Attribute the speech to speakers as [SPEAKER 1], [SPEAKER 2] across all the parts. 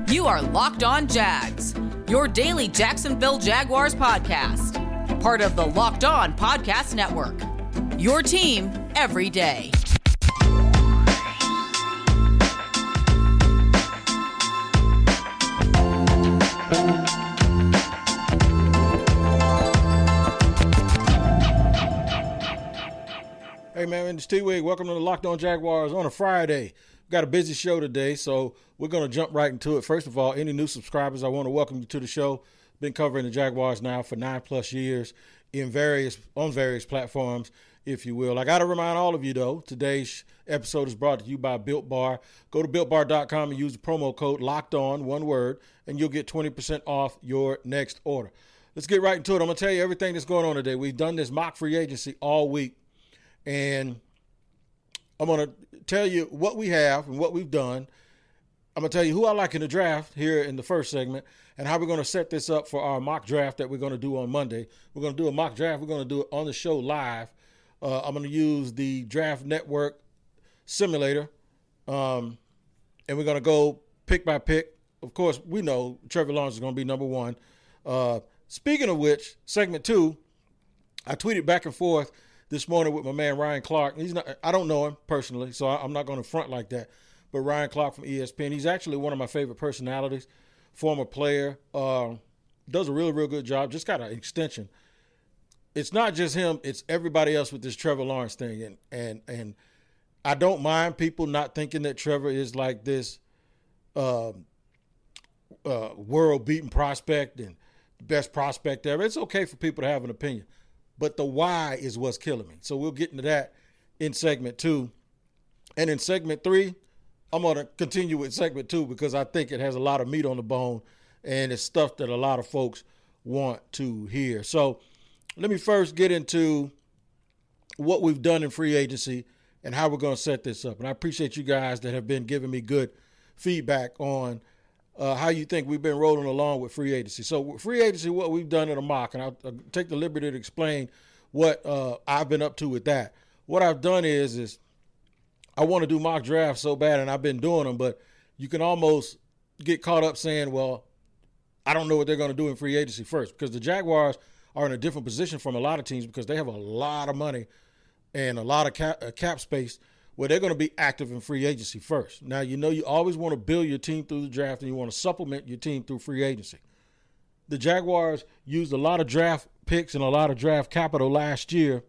[SPEAKER 1] You are Locked On Jags, your daily Jacksonville Jaguars podcast. Part of the Locked On Podcast Network, your team every day.
[SPEAKER 2] Hey man, it's T-Wig. Welcome to the Locked On Jaguars on a Friday. We've got a busy show today, so we're going to jump right into it. First of all, any new subscribers, I want to welcome you to the show. Been covering the Jaguars now for 9+ years on various platforms, if you will. I got to remind all of you, though, today's episode is brought to you by Built Bar. Go to BuiltBar.com and use the promo code LOCKEDON, one word, and you'll get 20% off your next order. Let's get right into it. I'm going to tell you everything that's going on today. We've done this mock free agency all week. And I'm going to tell you what we have and what we've done. I'm going to tell you who I like in the draft here in the first segment and how we're going to set this up for our mock draft that we're going to do on Monday. We're going to do a mock draft. We're going to do it on the show live. I'm going to use the Draft Network simulator, and we're going to go pick by pick. Of course, we know Trevor Lawrence is going to be number one. Speaking of which, segment 2, I tweeted back and forth this morning with my man Ryan Clark. I don't know him personally, so I'm not going to front like that. But Ryan Clark from ESPN, he's actually one of my favorite personalities, former player, does a real good job, just got an extension. It's not just him, it's everybody else with this Trevor Lawrence thing. And I don't mind people not thinking that Trevor is like this world-beaten prospect and best prospect ever. It's okay for people to have an opinion. But the why is what's killing me. So we'll get into that in segment 2. And in segment 3, I'm going to continue with segment 2 because I think it has a lot of meat on the bone and it's stuff that a lot of folks want to hear. So let me first get into what we've done in free agency and how we're going to set this up. And I appreciate you guys that have been giving me good feedback on how you think we've been rolling along with free agency. So with free agency, what we've done in a mock, and I'll take the liberty to explain what I've been up to with that. What I've done is I want to do mock drafts so bad, and I've been doing them, but you can almost get caught up saying, well, I don't know what they're going to do in free agency first, because the Jaguars are in a different position from a lot of teams because they have a lot of money and a lot of cap space where they're going to be active in free agency first. Now, you always want to build your team through the draft and you want to supplement your team through free agency. The Jaguars used a lot of draft picks and a lot of draft capital last year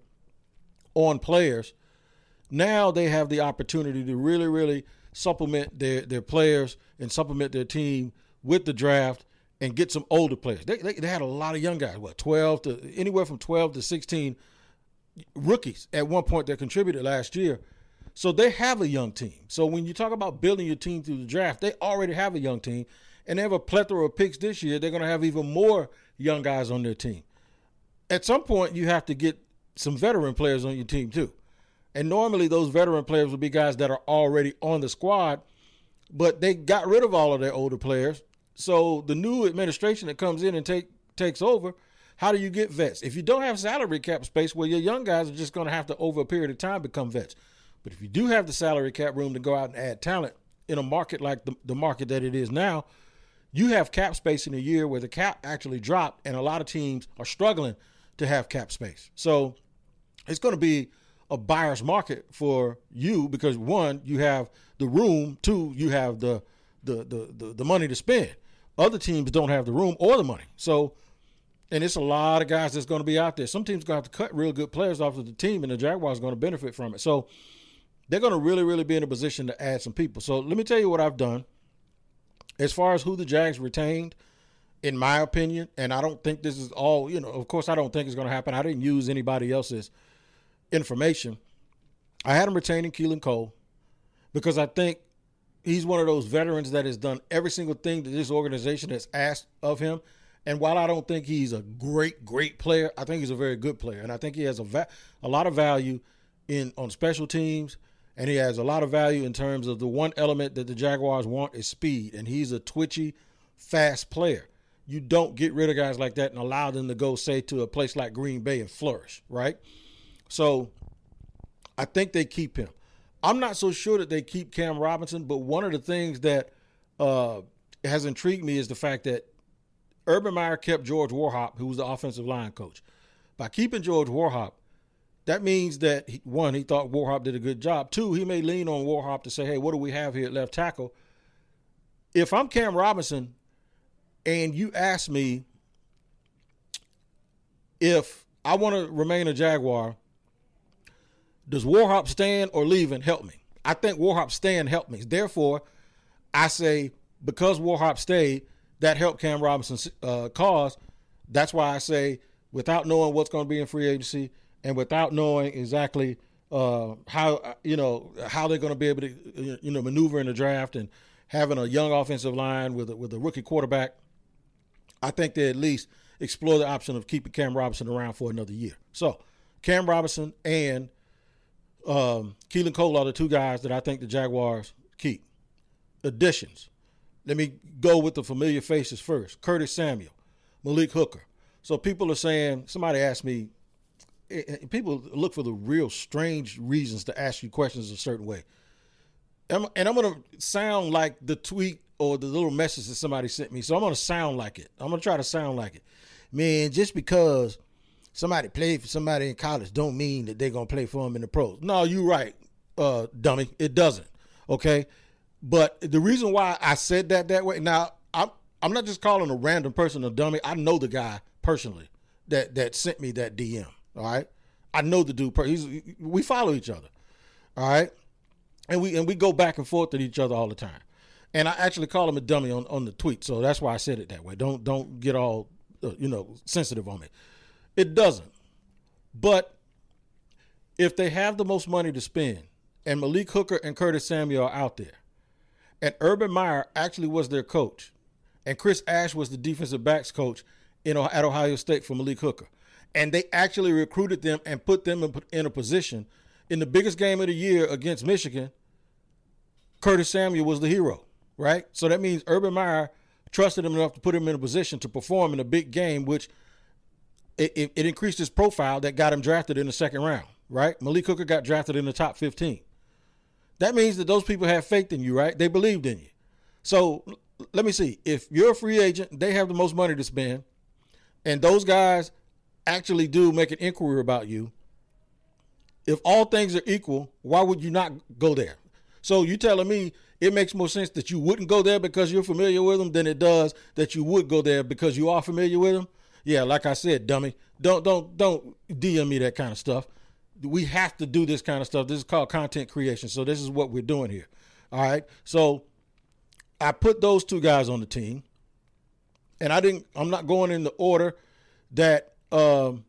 [SPEAKER 2] on players. Now they have the opportunity to really supplement their players and supplement their team with the draft and get some older players. They had a lot of young guys, anywhere from 12 to 16 rookies at one point that contributed last year. So they have a young team. So when you talk about building your team through the draft, they already have a young team, and they have a plethora of picks this year. They're going to have even more young guys on their team. At some point, you have to get some veteran players on your team too. And normally those veteran players will be guys that are already on the squad, but they got rid of all of their older players. So the new administration that comes in and takes over, how do you get vets? If you don't have salary cap space, well, your young guys are just going to have to, over a period of time, become vets. But if you do have the salary cap room to go out and add talent in a market like the market that it is now, you have cap space in a year where the cap actually dropped and a lot of teams are struggling to have cap space. So it's going to be a buyer's market for you because, one, you have the room, two, you have the money to spend. Other teams don't have the room or the money. So, and it's a lot of guys that's going to be out there. Some teams are going to have to cut real good players off of the team, and the Jaguars are going to benefit from it. So they're going to really be in a position to add some people. So let me tell you what I've done. As far as who the Jags retained, in my opinion, and I don't think this is all, of course I don't think it's going to happen. I didn't use anybody else's information. I had him retaining Keelan Cole because I think he's one of those veterans that has done every single thing that this organization has asked of him. And while I don't think he's a great player, I think he's a very good player. And I think he has a lot of value on special teams. And he has a lot of value in terms of the one element that the Jaguars want is speed. And he's a twitchy, fast player. You don't get rid of guys like that and allow them to go, say, to a place like Green Bay and flourish, right? So I think they keep him. I'm not so sure that they keep Cam Robinson, but one of the things that has intrigued me is the fact that Urban Meyer kept George Warhop, who was the offensive line coach. By keeping George Warhop, that means that, one, he thought Warhop did a good job. Two, he may lean on Warhop to say, hey, what do we have here at left tackle? If I'm Cam Robinson and you ask me if I want to remain a Jaguar, does Warhop staying or leaving help me? I think Warhop staying helped me. Therefore, I say because Warhop stayed, that helped Cam Robinson's cause. That's why I say without knowing what's going to be in free agency and without knowing exactly how they're going to be able to maneuver in the draft and having a young offensive line with a rookie quarterback, I think they at least explore the option of keeping Cam Robinson around for another year. So Cam Robinson and Keelan Cole are the two guys that I think the Jaguars keep. Additions. Let me go with the familiar faces first. Curtis Samuel, Malik Hooker. So people are saying, somebody asked me, people look for the real strange reasons to ask you questions a certain way. And I'm going to sound like the tweet or the little message that somebody sent me. So I'm going to sound like it. I'm going to try to sound like it. Man, just because somebody played for somebody in college don't mean that they're going to play for them in the pros. No, you're right, dummy. It doesn't, okay? But the reason why I said that way, now, I'm not just calling a random person a dummy. I know the guy personally that sent me that DM, all right? I know the dude. We follow each other, all right? And we go back and forth with each other all the time. And I actually call him a dummy on the tweet, so that's why I said it that way. Don't get all sensitive on me. It doesn't. But if they have the most money to spend, and Malik Hooker and Curtis Samuel are out there, and Urban Meyer actually was their coach, and Chris Ash was the defensive backs coach at Ohio State for Malik Hooker, and they actually recruited them and put them in a position in the biggest game of the year against Michigan, Curtis Samuel was the hero, right? So that means Urban Meyer trusted him enough to put him in a position to perform in a big game, which it increased his profile that got him drafted in the second round, right? Malik Hooker got drafted in the top 15. That means that those people have faith in you, right? They believed in you. So let me see. If you're a free agent, they have the most money to spend, and those guys actually do make an inquiry about you. If all things are equal, why would you not go there? So you telling me it makes more sense that you wouldn't go there because you're familiar with them than it does that you would go there because you are familiar with them? Yeah, like I said, dummy, don't DM me that kind of stuff. We have to do this kind of stuff. This is called content creation. So this is what we're doing here. All right. So I put those two guys on the team, and I'm not going in the order that I'm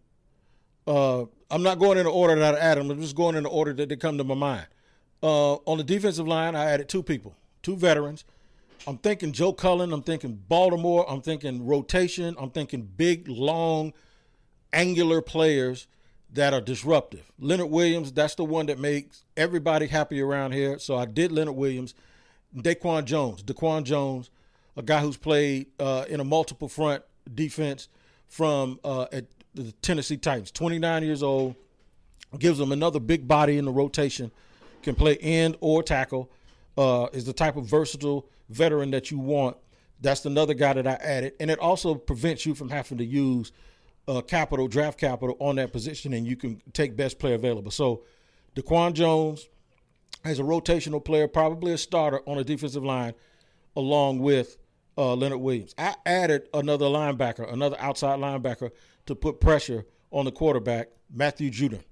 [SPEAKER 2] not going in the order that I added them. I'm just going in the order that they come to my mind. On the defensive line, I added two people, two veterans. I'm thinking Joe Cullen. I'm thinking Baltimore. I'm thinking rotation. I'm thinking big, long, angular players that are disruptive. Leonard Williams, that's the one that makes everybody happy around here. So I did Leonard Williams. Daquan Jones, a guy who's played in a multiple front defense from at the Tennessee Titans, 29 years old, gives them another big body in the rotation, can play end or tackle, is the type of versatile veteran that you want. That's another guy that I added. And it also prevents you from having to use draft capital on that position, and you can take best player available. So Daquan Jones as a rotational player, probably a starter on a defensive line, along with Leonard Williams. I added another outside linebacker to put pressure on the quarterback, Matthew Judon.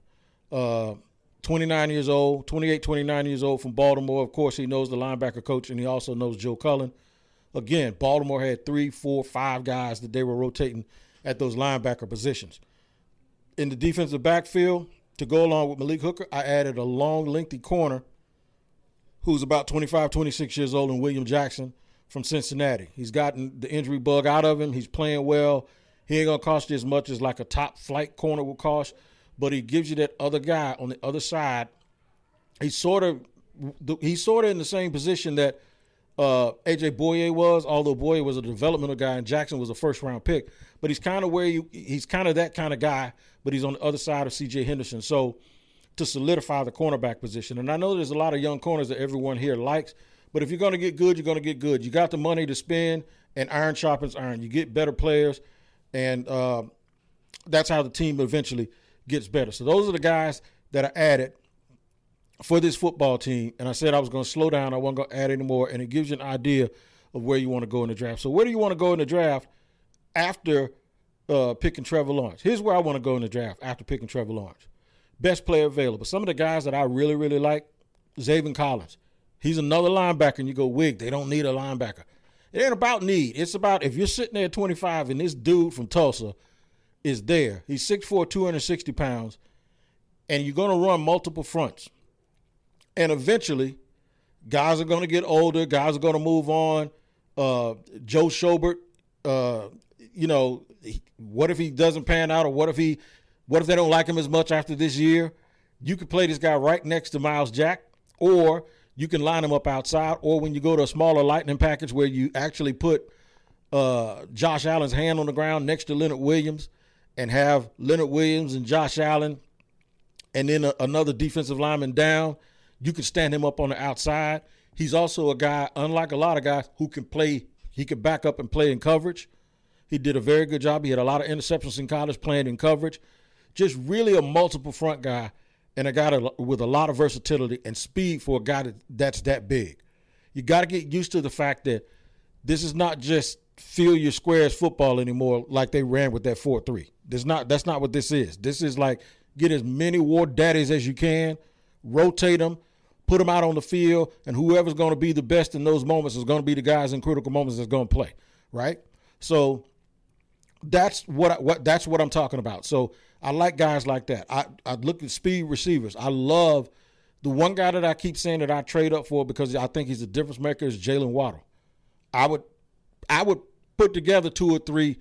[SPEAKER 2] 29 years old from Baltimore. Of course, he knows the linebacker coach, and he also knows Joe Cullen. Again, Baltimore had 3, 4, 5 guys that they were rotating at those linebacker positions. In the defensive backfield, to go along with Malik Hooker, I added a long, lengthy corner who's about 25, 26 years old, and William Jackson from Cincinnati. He's gotten the injury bug out of him. He's playing well. He ain't going to cost you as much as like a top flight corner will cost, but he gives you that other guy on the other side. He's sort of in the same position that A.J. Boye was, although Boye was a developmental guy and Jackson was a first-round pick. But he's kind of he's kind of that kind of guy, but he's on the other side of C.J. Henderson. So to solidify the cornerback position. And I know there's a lot of young corners that everyone here likes, But if you're going to get good, you're going to get good. You got the money to spend, and iron sharpens iron. You get better players, and that's how the team eventually gets better. So those are the guys that are added for this football team. And I said I was going to slow down. I wasn't going to add any more, and it gives you an idea of where you want to go in the draft. So where do you want to go in the draft after picking Trevor Lawrence? Here's where I want to go in the draft after picking Trevor Lawrence. Best player available. Some of the guys that I really, really like, Zaven Collins. He's another linebacker, and you go, Wig, they don't need a linebacker. It ain't about need. It's about if you're sitting there at 25 and this dude from Tulsa is there. He's 6'4", 260 pounds, and you're going to run multiple fronts. And eventually, guys are going to get older. Guys are going to move on. Joe Schobert, what if he doesn't pan out, or what if they don't like him as much after this year? You could play this guy right next to Miles Jack, or you can line him up outside, or when you go to a smaller lightning package where you actually put Josh Allen's hand on the ground next to Leonard Williams and have Leonard Williams and Josh Allen and then another defensive lineman down, you can stand him up on the outside. He's also a guy, unlike a lot of guys, who can play. He can back up and play in coverage. He did a very good job. He had a lot of interceptions in college playing in coverage. Just really a multiple front guy, and a guy with a lot of versatility and speed for a guy that's that big. You got to get used to the fact that this is not just fill your squares football anymore like they ran with that 4-3. That's not what this is. This is like get as many war daddies as you can, rotate them, put them out on the field, and whoever's going to be the best in those moments is going to be the guys in critical moments that's going to play, right? So that's what I'm talking about. So I like guys like that. I look at speed receivers. I love the one guy that I keep saying that I trade up for because I think he's a difference maker is Jalen Waddle. I would put together 2 or 3.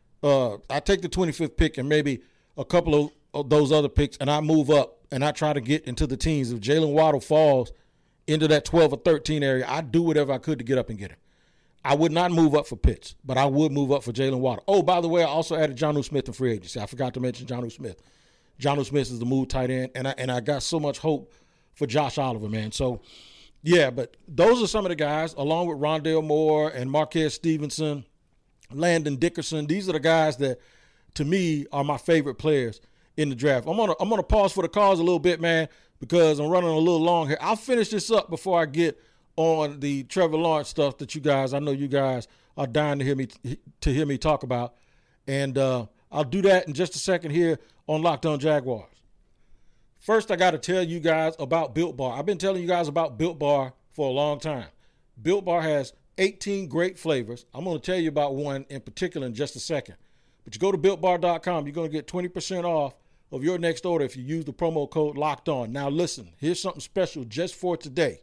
[SPEAKER 2] I take the 25th pick and maybe a couple of those other picks, and I move up and I try to get into the teams. If Jalen Waddle falls into that 12 or 13 area, I do whatever I could to get up and get him. I would not move up for Pitts, but I would move up for Jalen Waddle. Oh, by the way, I also added Jonnu Smith in free agency. I forgot to mention Jonnu Smith. Jonnu Smith is the move tight end, and I got so much hope for Josh Oliver, man. So, yeah, but those are some of the guys, along with Rondale Moore and Marquez Stevenson, Landon Dickerson. These are the guys that, to me, are my favorite players in the draft. I'm gonna pause for the calls a little bit, man, because I'm running a little long here. I'll finish this up before I get on the Trevor Lawrence stuff that I know you guys are dying to hear me talk about. And I'll do that in just a second here on Locked On Jaguars. First, I got to tell you guys about Built Bar. I've been telling you guys about Built Bar for a long time. Built Bar has 18 great flavors. I'm going to tell you about one in particular in just a second. But you go to BuiltBar.com, you're going to get 20% off of your next order if you use the promo code Locked On. Now, listen, here's something special just for today.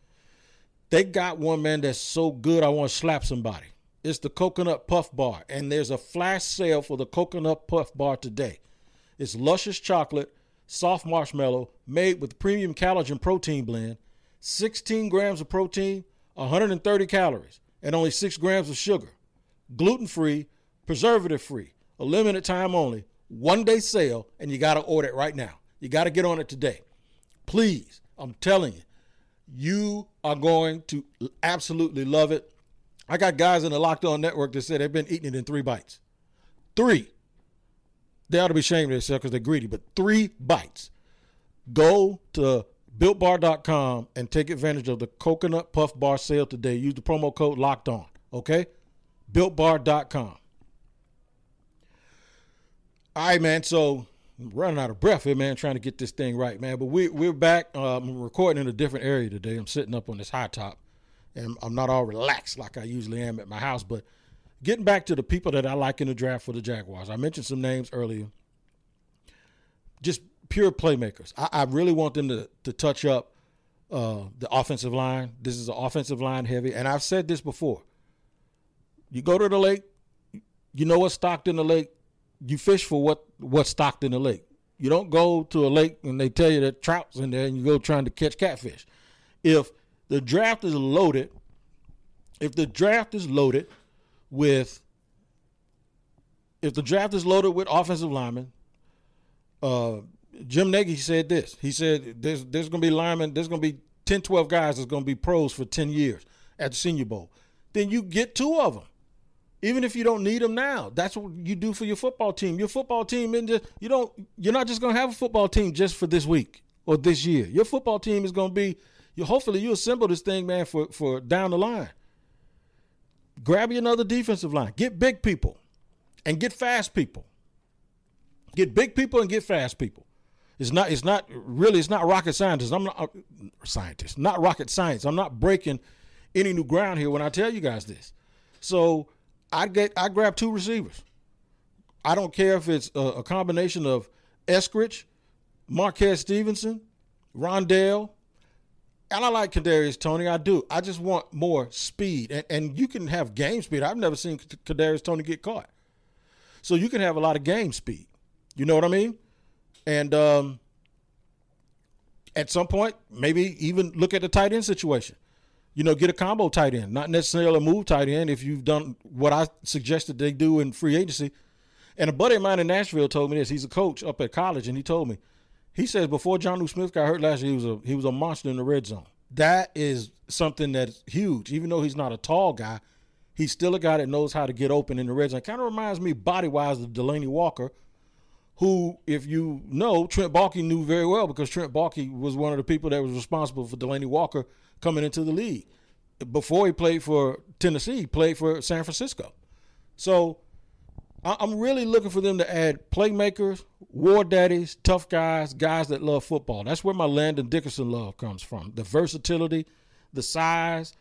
[SPEAKER 2] They got one, man, that's so good I want to slap somebody. It's the Coconut Puff Bar, and there's a flash sale for the Coconut Puff Bar today. It's luscious chocolate, soft marshmallow, made with premium collagen protein blend, 16 grams of protein, 130 calories, and only 6 grams of sugar. Gluten-free, preservative-free, a limited time only, one-day sale, and you got to order it right now. You got to get on it today. Please, I'm telling you, you are going to absolutely love it. I got guys in the Locked On Network that said they've been eating it in 3 bites. 3. They ought to be ashamed of themselves because they're greedy, but 3 bites. Go to BuiltBar.com and take advantage of the Coconut Puff Bar sale today. Use the promo code Locked On, okay? BuiltBar.com. All right, man, so I'm running out of breath here, man, trying to get this thing right, man. But we're back. I'm recording in a different area today. I'm sitting up on this high top, and I'm not all relaxed like I usually am at my house. But getting back to the people that I like in the draft for the Jaguars, I mentioned some names earlier. Just pure playmakers. I really want them to touch up the offensive line. This is an offensive line heavy, and I've said this before. You go to the lake, you know what's stocked in the lake. You fish for what's stocked in the lake. You don't go to a lake and they tell you that trout's in there and you go trying to catch catfish. If the draft is loaded with offensive linemen, Jim Nagy said this. He said there's going to be linemen, there's going to be 10, 12 guys that's going to be pros for 10 years at the Senior Bowl. Then you get 2 of them. Even if you don't need them now, that's what you do for your football team. Your football team, you're not just going to have a football team just for this week or this year. Your football team is going to be, hopefully you assemble this thing, man, for down the line. Grab you another defensive line. Get big people and get fast people. Get big people and get fast people. It's not rocket science. Not rocket science. I'm not breaking any new ground here when I tell you guys this. So I grab 2 receivers. I don't care if it's a combination of Eskridge, Marquez Stevenson, Rondale, and I like Kadarius Toney. I do. I just want more speed. And you can have game speed. I've never seen Kadarius Toney get caught. So you can have a lot of game speed. You know what I mean? And at some point, maybe even look at the tight end situation. Get a combo tight end, not necessarily a move tight end if you've done what I suggested they do in free agency. And a buddy of mine in Nashville told me this. He's a coach up at college, and he told me, he says before Jonnu Smith got hurt last year, he was a monster in the red zone. That is something that's huge. Even though he's not a tall guy, he's still a guy that knows how to get open in the red zone. Kind of reminds me body-wise of Delanie Walker, who, if you know, Trent Baalke knew very well because Trent Baalke was one of the people that was responsible for Delanie Walker coming into the league. Before he played for Tennessee, he played for San Francisco. So I'm really looking for them to add playmakers, war daddies, tough guys that love football. That's where my Landon Dickerson love comes from. The versatility, the size.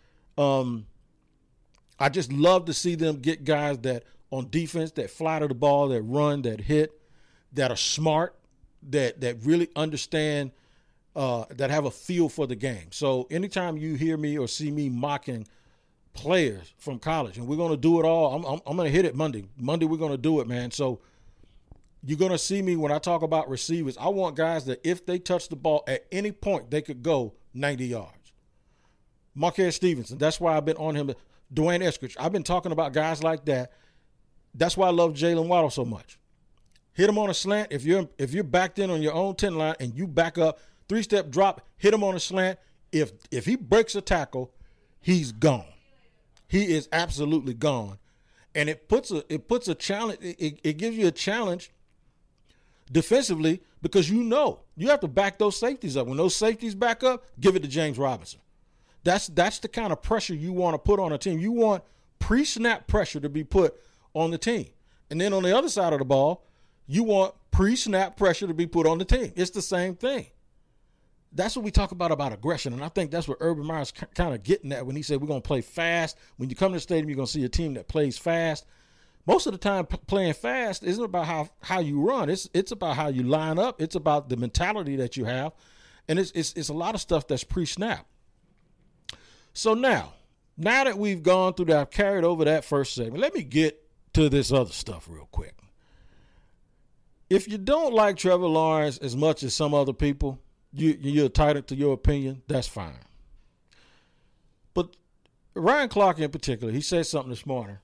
[SPEAKER 2] I just love to see them get guys that on defense that fly to the ball, that run, that hit, that are smart, that really understand, that have a feel for the game. So anytime you hear me or see me mocking players from college, and we're going to do it all, I'm going to hit it Monday. Monday we're going to do it, man. So you're going to see me when I talk about receivers. I want guys that if they touch the ball at any point, they could go 90 yards. Marquez Stevenson, that's why I've been on him. Dwayne Eskridge, I've been talking about guys like that. That's why I love Jalen Waddle so much. Hit him on a slant. If you're backed in on your own 10 line and you back up, 3-step drop, hit him on a slant. If he breaks a tackle, he's gone. He is absolutely gone. And it puts a challenge. It gives you a challenge defensively because you have to back those safeties up. When those safeties back up, give it to James Robinson. That's the kind of pressure you want to put on a team. You want pre-snap pressure to be put on the team. And then on the other side of the ball, you want pre-snap pressure to be put on the team. It's the same thing. That's what we talk about aggression. And I think that's what Urban Meyer's kind of getting at when he said we're going to play fast. When you come to the stadium, you're going to see a team that plays fast. Most of the time, playing fast isn't about how you run. It's about how you line up. It's about the mentality that you have. And it's a lot of stuff that's pre-snap. So now that we've gone through that, I've carried over that first segment, let me get to this other stuff real quick. If you don't like Trevor Lawrence as much as some other people, you're entitled to your opinion, that's fine. But Ryan Clark in particular, he said something this morning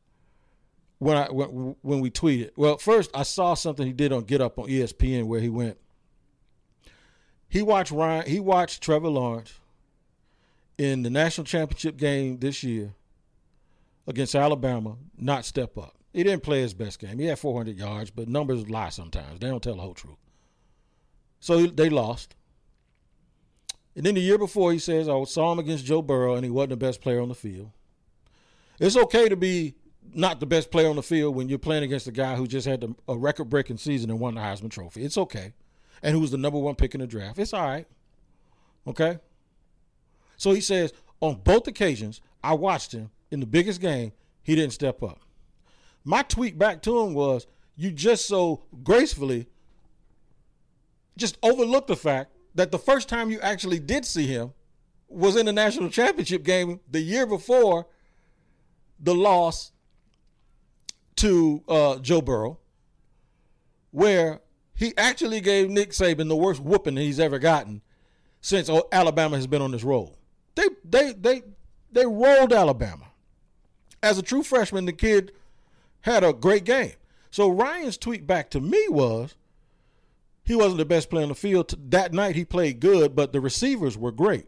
[SPEAKER 2] when we tweeted. Well, first I saw something he did on Get Up on ESPN where he went. He watched Trevor Lawrence in the national championship game this year against Alabama not step up. He didn't play his best game. He had 400 yards, but numbers lie sometimes. They don't tell the whole truth. So they lost. And then the year before, he says, I saw him against Joe Burrow, and he wasn't the best player on the field. It's okay to be not the best player on the field when you're playing against a guy who just had a record-breaking season and won the Heisman Trophy. It's okay. And who was the number 1 pick in the draft. It's all right. Okay? So he says, on both occasions, I watched him in the biggest game, he didn't step up. My tweet back to him was, you just so gracefully just overlooked the fact that the first time you actually did see him was in the national championship game the year before the loss to Joe Burrow, where he actually gave Nick Saban the worst whooping he's ever gotten since Alabama has been on this roll. They rolled Alabama. As a true freshman, the kid had a great game. So Ryan's tweet back to me was, he wasn't the best player on the field. That night he played good, but the receivers were great.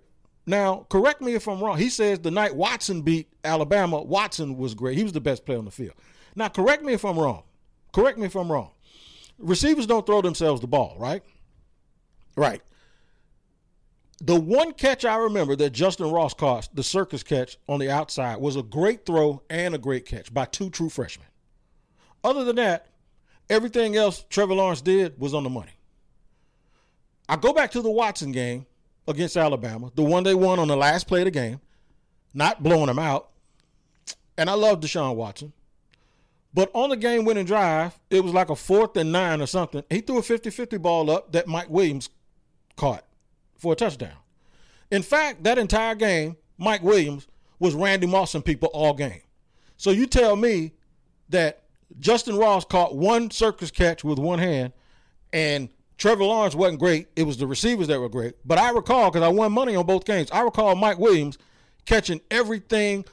[SPEAKER 2] Now, correct me if I'm wrong. He says the night Watson beat Alabama, Watson was great. He was the best player on the field. Now, correct me if I'm wrong. Correct me if I'm wrong. Receivers don't throw themselves the ball, right? Right. The one catch I remember that Justin Ross caught, the circus catch on the outside, was a great throw and a great catch by two true freshmen. Other than that, everything else Trevor Lawrence did was on the money. I go back to the Watson game against Alabama, the one they won on the last play of the game, not blowing them out. And I love Deshaun Watson. But on the game-winning drive, it was like a 4th and 9 or something. He threw a 50-50 ball up that Mike Williams caught for a touchdown. In fact, that entire game, Mike Williams was Randy Mossing people all game. So you tell me that Justin Ross caught one circus catch with one hand and Trevor Lawrence wasn't great. It was the receivers that were great. But I recall, because I won money on both games, I recall Mike Williams catching everything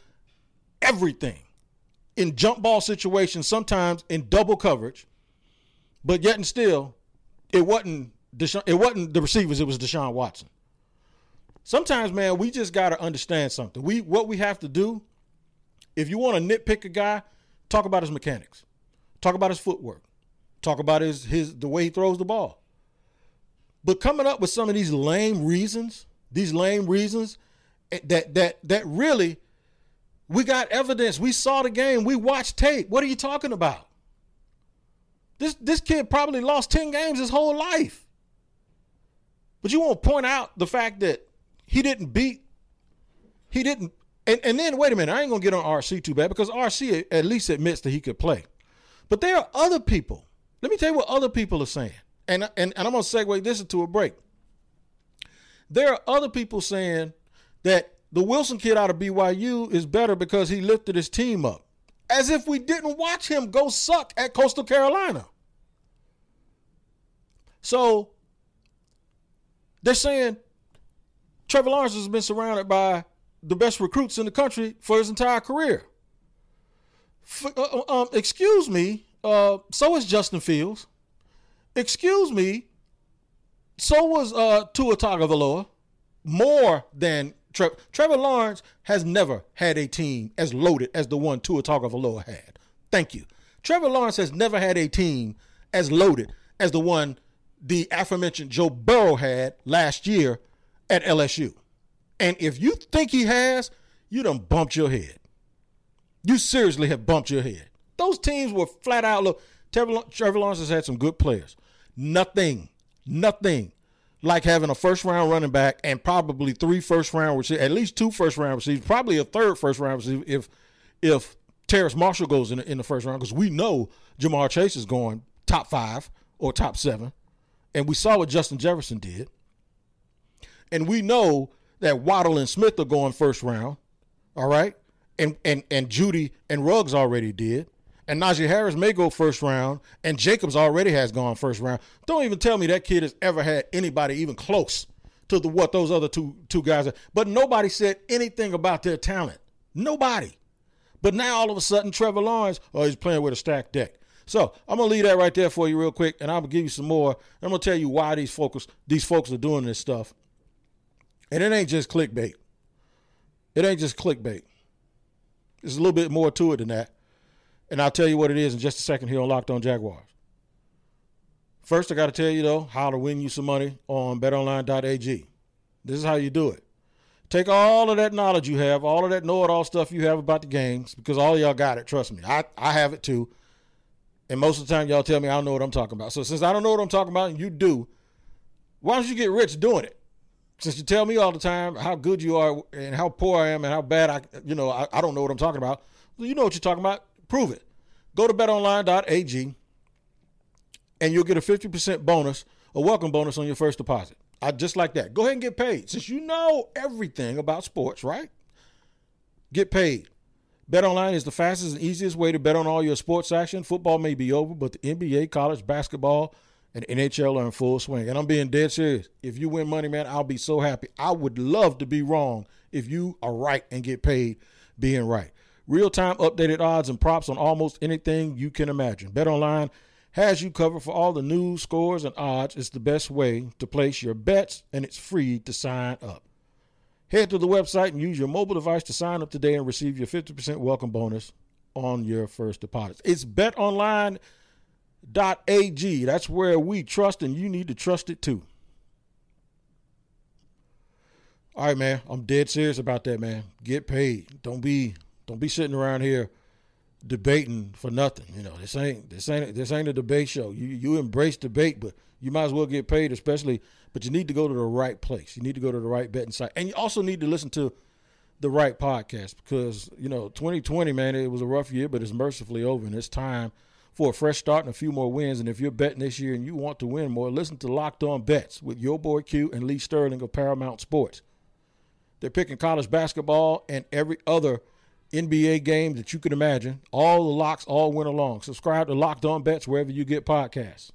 [SPEAKER 2] in jump ball situations, sometimes in double coverage, but yet and still, it wasn't the receivers, it was Deshaun Watson. Sometimes, man, we just got to understand something. What we have to do, if you want to nitpick a guy, talk about his mechanics. Talk about his footwork. Talk about the way he throws the ball. But coming up with some of these lame reasons that really, we got evidence. We saw the game. We watched tape. What are you talking about? This kid probably lost 10 games his whole life. But you won't point out the fact that he didn't. And then, wait a minute, I ain't going to get on RC too bad because RC at least admits that he could play. But there are other people. Let me tell you what other people are saying. And I'm going to segue this into a break. There are other people saying that the Wilson kid out of BYU is better because he lifted his team up. As if we didn't watch him go suck at Coastal Carolina. So they're saying Trevor Lawrence has been surrounded by the best recruits in the country for his entire career. Excuse me, so is Justin Fields. Excuse me, so was Tua Tagovailoa. More than Trevor Lawrence has never had a team as loaded as the one Tua Tagovailoa had. Thank you. Trevor Lawrence has never had a team as loaded as the one the aforementioned Joe Burrow had last year at LSU. And if you think he has, you done bumped your head. You seriously have bumped your head. Those teams were flat out, look, Trevor Lawrence has had some good players. Nothing like having a first-round running back and probably 3 first-round receivers, at least 2 first-round receivers, probably a 3rd first-round receiver if Terrace Marshall goes in the first round, because we know Jamar Chase is going top 5 or top 7, and we saw what Justin Jefferson did. And we know that Waddle and Smith are going first round, all right? And Judy and Ruggs already did. And Najee Harris may go first round, and Jacobs already has gone first round. Don't even tell me that kid has ever had anybody even close to what those other two guys are. But nobody said anything about their talent. Nobody. But now all of a sudden, Trevor Lawrence, he's playing with a stacked deck. So I'm going to leave that right there for you real quick, and I'm going to give you some more. I'm going to tell you why these folks are doing this stuff. And it ain't just clickbait. There's a little bit more to it than that. And I'll tell you what it is in just a second here on Locked On Jaguars. First, I got to tell you, though, how to win you some money on betonline.ag. This is how you do it. Take all of that knowledge you have, all of that know-it-all stuff you have about the games, because all y'all got it, trust me. I have it too. And most of the time, y'all tell me I don't know what I'm talking about. So since I don't know what I'm talking about and you do, why don't you get rich doing it? Since you tell me all the time how good you are and how poor I am and how bad I don't know what I'm talking about. Well, you know what you're talking about. Prove it. Go to betonline.ag and you'll get a 50% bonus, a welcome bonus on your first deposit. Just like that. Go ahead and get paid. Since you know everything about sports, right? Get paid. BetOnline is the fastest and easiest way to bet on all your sports action. Football may be over, but the NBA, college basketball, and NHL are in full swing. And I'm being dead serious. If you win money, man, I'll be so happy. I would love to be wrong if you are right and get paid being right. Real-time updated odds and props on almost anything you can imagine. BetOnline has you covered for all the news, scores, and odds. It's the best way to place your bets, and it's free to sign up. Head to the website and use your mobile device to sign up today and receive your 50% welcome bonus on your first deposit. It's betonline.ag. That's where we trust, and you need to trust it too. All right, man. I'm dead serious about that, man. Get paid. Don't be sitting around here debating for nothing. You know, this ain't a debate show. You embrace debate, but you might as well get paid, but you need to go to the right place. You need to go to the right betting site. And you also need to listen to the right podcast because, 2020, man, it was a rough year, but it's mercifully over, and it's time for a fresh start and a few more wins. And if you're betting this year and you want to win more, listen to Locked On Bets with your boy Q and Lee Sterling of Paramount Sports. They're picking college basketball and every other NBA game that you can imagine. All the locks all went along. Subscribe to Locked On Bets wherever you get podcasts.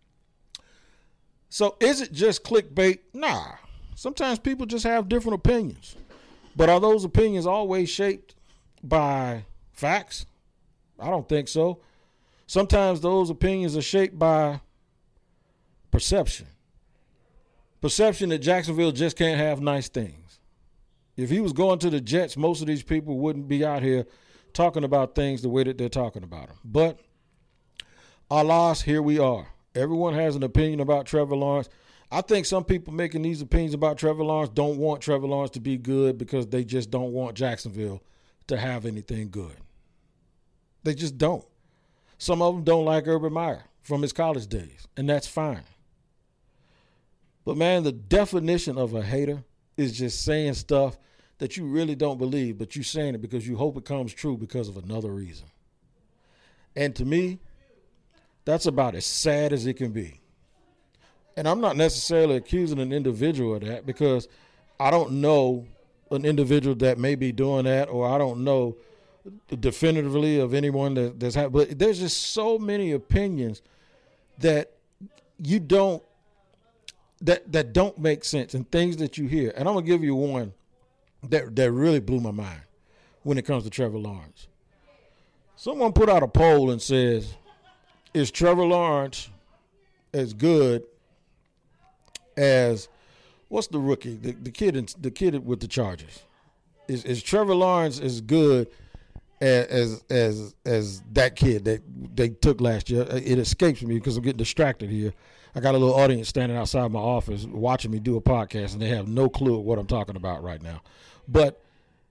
[SPEAKER 2] So is it just clickbait? Nah. Sometimes people just have different opinions. But are those opinions always shaped by facts? I don't think so. Sometimes those opinions are shaped by perception. Perception that Jacksonville just can't have nice things. If he was going to the Jets, most of these people wouldn't be out here talking about things the way that they're talking about them. But alas, here we are. Everyone has an opinion about Trevor Lawrence. I think some people making these opinions about Trevor Lawrence don't want Trevor Lawrence to be good because they just don't want Jacksonville to have anything good. They just don't. Some of them don't like Urban Meyer from his college days, and that's fine. But, man, the definition of a hater is just saying stuff that you really don't believe, but you're saying it because you hope it comes true because of another reason. And to me, that's about as sad as it can be. And I'm not necessarily accusing an individual of that because I don't know an individual that may be doing that, or I don't know definitively of anyone that's happened. But there's just so many opinions that you don't, that don't make sense, and things that you hear. And I'm going to give you one that really blew my mind when it comes to Trevor Lawrence. Someone put out a poll and says, is Trevor Lawrence as good as, what's the rookie, the kid with the Chargers? Is Trevor Lawrence as good as that kid that they took last year? It escapes me because I'm getting distracted here. I got a little audience standing outside my office watching me do a podcast, and they have no clue what I'm talking about right now. But,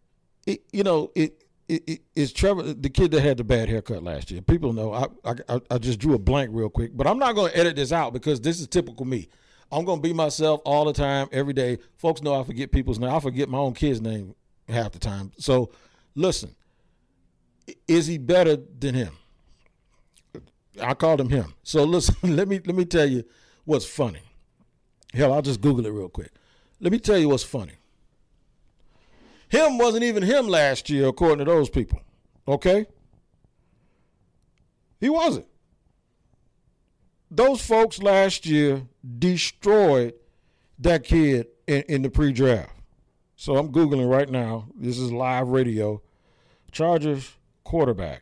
[SPEAKER 2] it's Trevor, the kid that had the bad haircut last year. People know. I just drew a blank real quick. But I'm not going to edit this out because this is typical me. I'm going to be myself all the time, every day. Folks know I forget people's name. I forget my own kid's name half the time. So, listen, is he better than him? I called him. So listen, let me tell you what's funny. Hell, I'll just Google it real quick. Let me tell you what's funny. Him wasn't even him last year, according to those people. Okay? He wasn't. Those folks last year destroyed that kid in the pre-draft. So I'm Googling right now. This is live radio. Chargers quarterback.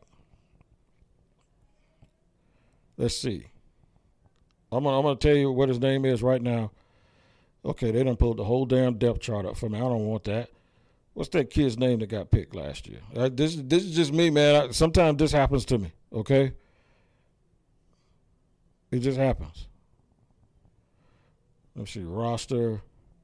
[SPEAKER 2] Let's see. I'm gonna tell you what his name is right now. Okay, they done pulled the whole damn depth chart up for me. I don't want that. What's that kid's name that got picked last year? This is just me, man. Sometimes this happens to me, okay? It just happens. Let's see, roster.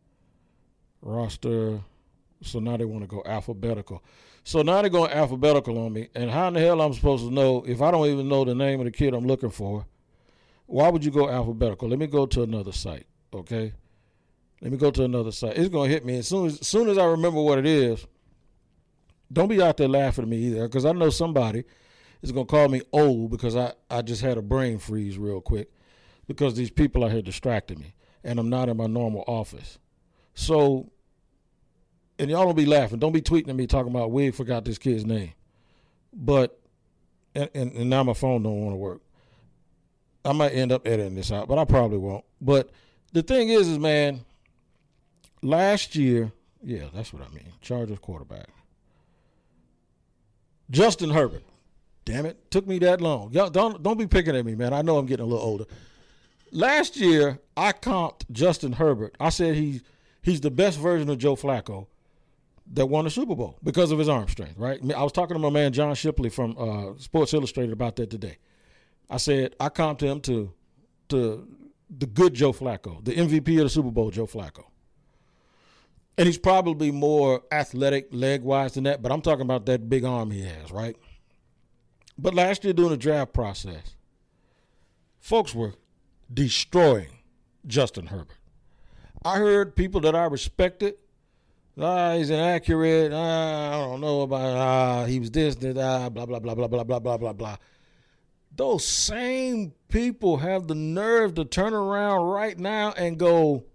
[SPEAKER 2] So now they want to go alphabetical. So now they're going alphabetical on me. And how in the hell I'm supposed to know if I don't even know the name of the kid I'm looking for? Why would you go alphabetical? Let me go to another site, okay? Let me go to another site. It's going to hit me. As soon as I remember what it is, don't be out there laughing at me either, because I know somebody is going to call me old because I just had a brain freeze real quick because these people out here distracted me, and I'm not in my normal office. So, and y'all don't be laughing. Don't be tweeting at me talking about we forgot this kid's name. But, and now my phone don't want to work. I might end up editing this out, but I probably won't. But the thing is, man, last year, yeah, that's what I mean. Chargers quarterback. Justin Herbert. Damn it. Took me that long. Y'all don't be picking at me, man. I know I'm getting a little older. Last year, I comped Justin Herbert. I said he's the best version of Joe Flacco that won the Super Bowl because of his arm strength, right? I was talking to my man John Shipley from Sports Illustrated about that today. I said I comped him to the good Joe Flacco, the MVP of the Super Bowl, Joe Flacco. And he's probably more athletic leg-wise than that, but I'm talking about that big arm he has, right? But last year during the draft process, folks were destroying Justin Herbert. I heard people that I respected, he's inaccurate, I don't know about, he was this, blah, blah, blah, blah, blah, blah, blah, blah, blah. Those same people have the nerve to turn around right now and go,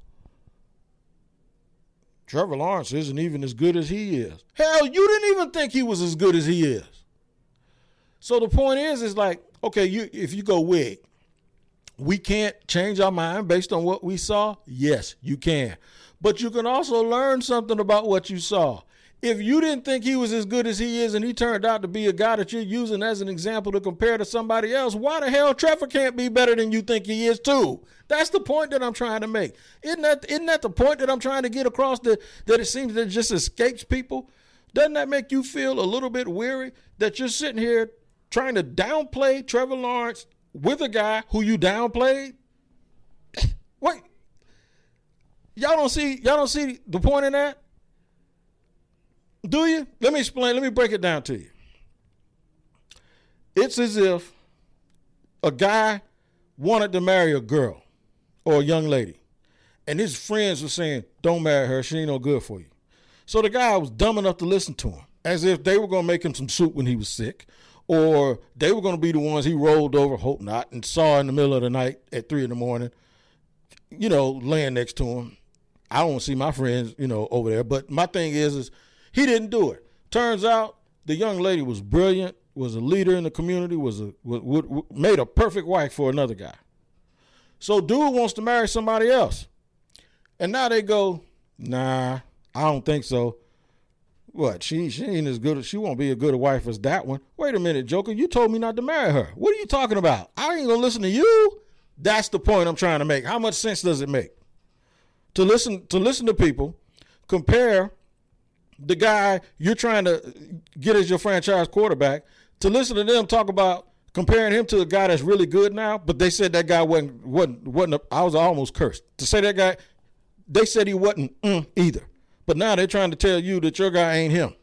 [SPEAKER 2] Trevor Lawrence isn't even as good as he is. Hell, you didn't even think he was as good as he is. So the point is like, okay, if you go Wig, we can't change our mind based on what we saw. Yes, you can. But you can also learn something about what you saw. If you didn't think he was as good as he is and he turned out to be a guy that you're using as an example to compare to somebody else, why the hell Trevor can't be better than you think he is too? That's the point that I'm trying to make. Isn't that the point that I'm trying to get across, that it seems that it just escapes people? Doesn't that make you feel a little bit weary that you're sitting here trying to downplay Trevor Lawrence with a guy who you downplayed? Wait. Y'all don't see the point in that? Do you? Let me explain. Let me break it down to you. It's as if a guy wanted to marry a girl or a young lady, and his friends were saying, don't marry her. She ain't no good for you. So the guy was dumb enough to listen to him, as if they were going to make him some soup when he was sick, or they were going to be the ones he rolled over, hope not, and saw in the middle of the night at 3 a.m, laying next to him. I don't see my friends, over there. But my thing is he didn't do it. Turns out the young lady was brilliant, was a leader in the community, made a perfect wife for another guy. So dude wants to marry somebody else. And now they go, nah, I don't think so. What, she ain't as good, she won't be as good a wife as that one. Wait a minute, Joker, you told me not to marry her. What are you talking about? I ain't gonna listen to you. That's the point I'm trying to make. How much sense does it make to listen to people, compare the guy you're trying to get as your franchise quarterback, to listen to them talk about comparing him to a guy that's really good now, but they said that guy wasn't I was almost cursed. To say that guy, they said he wasn't either. But now they're trying to tell you that your guy ain't him.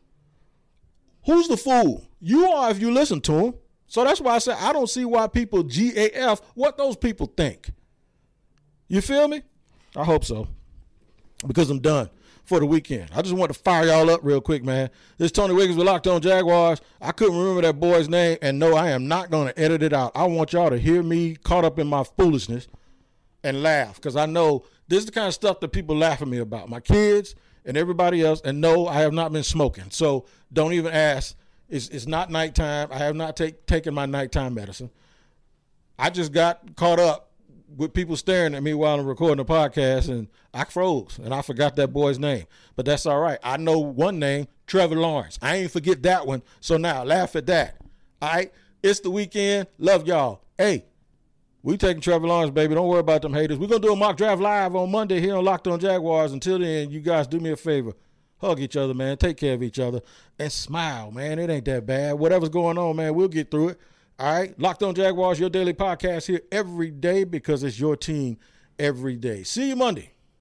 [SPEAKER 2] Who's the fool? You are if you listen to him. So that's why I said I don't see why people GAF what those people think. You feel me? I hope so. Because I'm done for the weekend. I just want to fire y'all up real quick, man. This is Tony Wiggins with Locked On Jaguars. I couldn't remember that boy's name, and no, I am not going to edit it out. I want y'all to hear me caught up in my foolishness and laugh, because I know this is the kind of stuff that people laugh at me about. My kids and everybody else, and no, I have not been smoking. So don't even ask. It's not nighttime. I have not taken my nighttime medicine. I just got caught up with people staring at me while I'm recording the podcast, and I froze, and I forgot that boy's name. But that's all right. I know one name, Trevor Lawrence. I ain't forget that one, so now laugh at that. All right? It's the weekend. Love y'all. Hey, we taking Trevor Lawrence, baby. Don't worry about them haters. We're going to do a mock draft live on Monday here on Locked On Jaguars. Until then, you guys do me a favor. Hug each other, man. Take care of each other. And smile, man. It ain't that bad. Whatever's going on, man, we'll get through it. All right? Locked On Jaguars, your daily podcast here every day, because it's your team every day. See you Monday.